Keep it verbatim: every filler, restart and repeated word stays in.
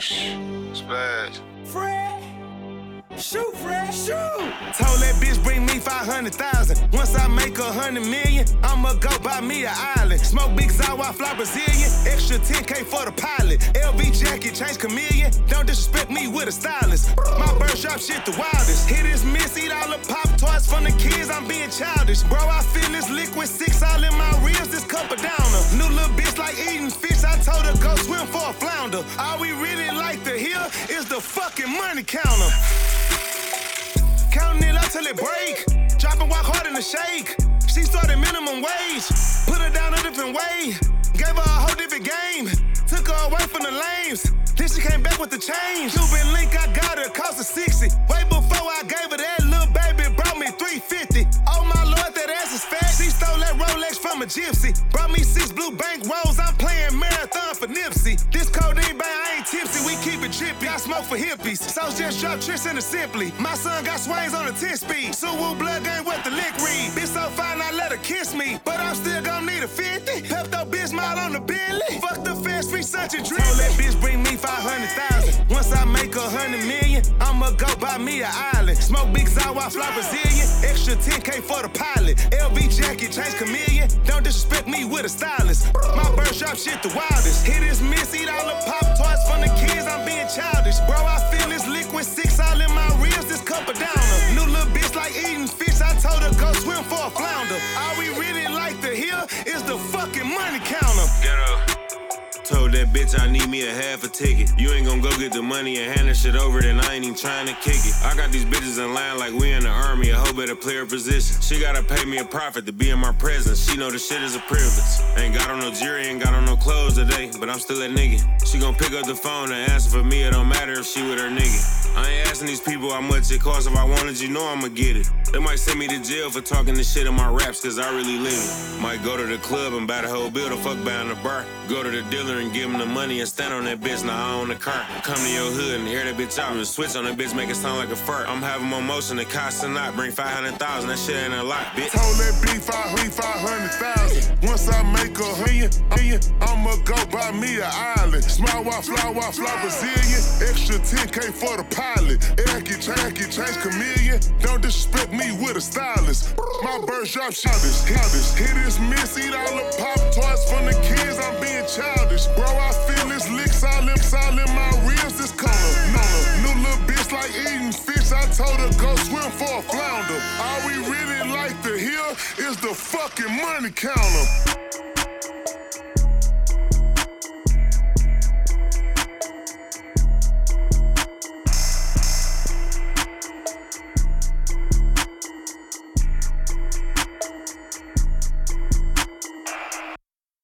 Splash. Fred, shoot, Fred, shoot. Told that bitch bring me five hundred thousand. Once I make a hundred million, I'ma go buy me an island. Smoke big sour while fly Brazilian. Extra ten K for the pilot. L V jacket, change chameleon. Don't disrespect me with a stylist. My birdshop shit the wildest. Hit is miss, eat all the pop tarts from the kids. I'm being childish. Bro, I feel this liquid six all in my ribs. This cup of downer. New little bitch like eating fish. I told her go swim for a flounder. All we really like to hear is the fucking money counter. Counting it up till it break. Drop and walk hard in the shake. She started minimum wage. Put her down a different way. Gave her a whole different game. Took her away from the lames. Then she came back with the change. Cuban link, I got her, cost her sixty. Way before I gave her that, little baby brought me three fifty. Oh my lord, that ass is fat. She stole that Rolex from a gypsy. Brought me six blue bank rolls. I'm playing marathon for Nipsey. This codeine, bang, I ain't tipsy. We keep it drippy. I smoke for hippies. So just drop tricks in the Simply. My son got swings on the ten speed. Suwu blood game with the lick read. Bitch so fine, I let her kiss me. But I'm still gon' need a fifty. Pepto Bismol on the Bentley. Fuck the fast free such a drip. Told that bitch bring me five hundred thousand. Once I make a hundred million, I'ma go buy me an island. Smoke big sour while fly Brazilian. Extra ten K for the pilot. L V jacket, change chameleon. Don't disrespect me with a stylist. My birdshop shit the wildest. Hit is miss, eat all the pop tarts from the kids. I'm being childish. Bro, I feel this liquid six all in my ribs. This cup of downer. New little bitch like eating fish. I told her go swim for a flounder. All we really like to hear is the fucking money counter. Get up. Told that bitch I need me a half a ticket. You ain't gon' go get the money and hand that shit over, then I ain't even trying to kick it. I got these bitches in line like we in the army, a hoe better play her position. She gotta pay me a profit to be in my presence. She know the shit is a privilege. Ain't got on no jewelry, ain't got on no clothes today, but I'm still a nigga. She gon' pick up the phone and answer for me, it don't matter if she with her nigga. I ain't asking these people how much it costs. If I wanted, you know I'ma get it. They might send me to jail for talking this shit in my raps, cause I really live it. Might go to the club and buy the whole bill to fuck behind the bar. Go to the dealer and give him the money and stand on that bitch, now I own the car. Come to your hood and hear that bitch out and switch on that bitch, make it sound like a fart. I'm having more motion than cost and not. Bring five hundred thousand, that shit ain't a lot, bitch. Told that bitch five hundred thousand. Once I make a hundred, I'ma go buy me an island. Smile while fly while fly Brazilian. Extra ten K for the pilot. Acky, chanky, change chameleon. Don't disrespect me with a stylist. My birdshop shot this, this. Hit is miss, eat all the pop tarts from the kids. I'm being childish. Bro, I feel this licks all in, all in my ribs. This color, no, new little bitch like eating fish. I told her go swim for a flounder. All we really like to hear is the fucking money counter.